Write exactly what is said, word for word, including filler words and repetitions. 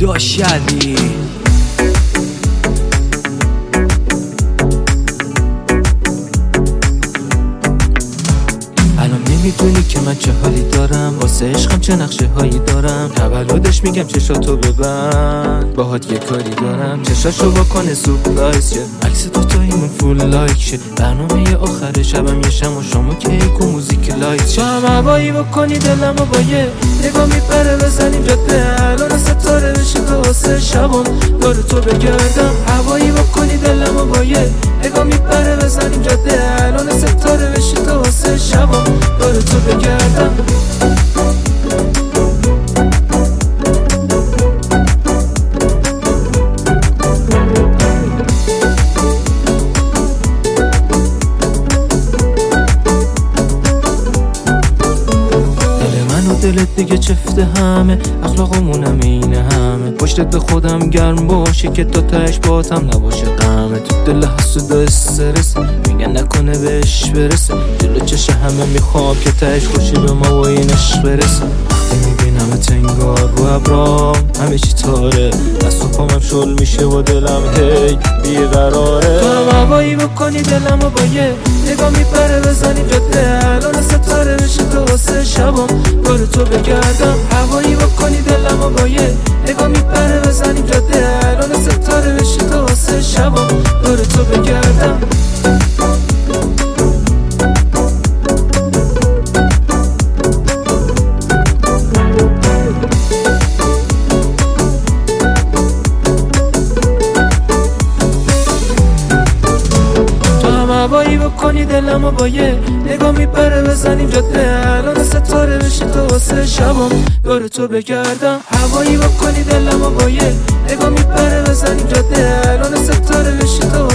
داش علی. الان نمیدونی که من چه حالی دارم، واسه عشقم چه نقشه هایی دارم. تولدش میگم چشاتو ببند، باهات یه کاری دارم. چشاشو بکنه سورپرایز شه، عکس دوتاییمون فول لایک شه. برنامه یه آخر شبم یه شم و شام و کیک و موزیک لایت شه. هم هوایی بکنی دلمو با یه نگاه میپره بزنیم جاده. الان ستاره بشه تا واسه شبم دور تو بگردم. هوایی بکنی دلمو با یه نگاه میپره بزنیم جاده. الان ستاره بشه تا واسه شبم دور تو بگردم. دلت دیگه چفته همه، اخلاقمونم اینه همه. پشتت به خودم گرم باشه که تا تهش باتم نباشه غمه. تو دل حسود و استرس میگن نکنه بهش برسه. جلو چش همه میخوام که تهش خوشی به ما و این عشق برسه. وقتی میبینم تنگار رو ابرام همه چی تاره، از تو پامم شل میشه و دلم هی بیقراره. تو هم هوایی بکنی دلمو با یه نگاه میپره بزنی جاده. الان ستاره بشه تو واسه شبم دور تو بگردم. هوایی بکنی دلمو با یه نگاه میپره بزنی جاده. الان ستاره بشه تو واسه شبم دور تو بگردم. هوایی بکنی دلمو با یه نگاه میپره بزنیم جاده. الان ستاره بشه تو واسه شبم دور تو بگردم. هوایی بکنی دلمو با یه نگاه میپره بزنیم جاده. الان ستاره بشه تو